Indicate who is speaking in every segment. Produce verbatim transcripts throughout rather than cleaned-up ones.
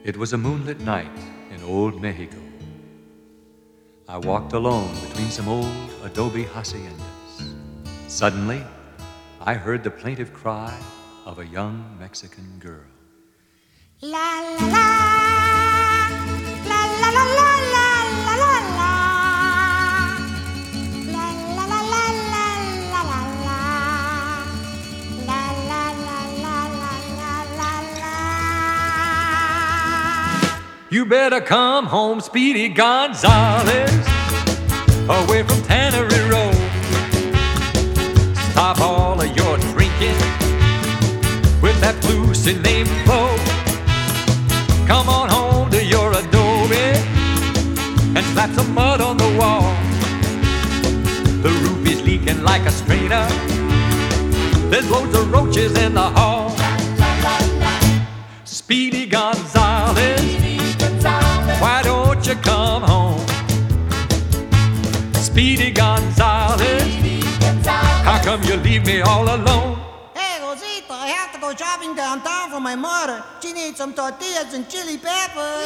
Speaker 1: It was a moonlit night in old Mexico. I walked alone between some old adobe haciendas. Suddenly, I heard the plaintive cry of a young Mexican girl.
Speaker 2: La la la, la la la la la la la la, la la la la la la la la, la la la la la la la.
Speaker 1: You better come home, Speedy Gonzales, away from Tannery Road. Stop all of your drinking with that blue name flow. Come on home to your adobe and slap some mud on the wall. The roof is leaking like a strainer. There's loads of roaches in the hall. Speedy Gonzales, why don't you come home? Speedy Gonzales, how come you leave me all alone?
Speaker 3: Hey, Rosita, I have to go shopping downtown for my mother. She needs some tortillas and chili peppers.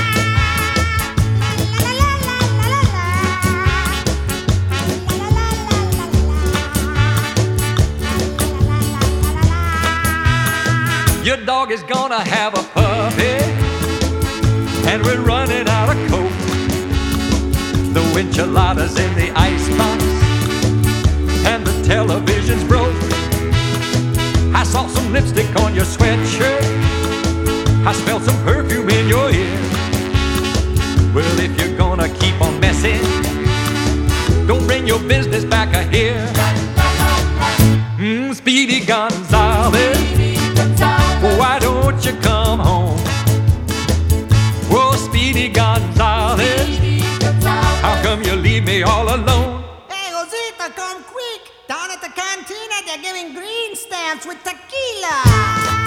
Speaker 1: Your dog is gonna have a puppy, and we're running out of coke. The enchiladas in the icebox, and the television's broke. I saw some lipstick on your sweatshirt. I smelled some perfume in your ear. Well, if you're gonna keep on messing, don't bring your business back here. Mm, Speedy Gonzales, why don't you come home? Whoa, Speedy Gonzales, how come you leave me all alone?
Speaker 3: Hey, Rosita, come quick. Down at the cantina, they're giving green stamps with tequila.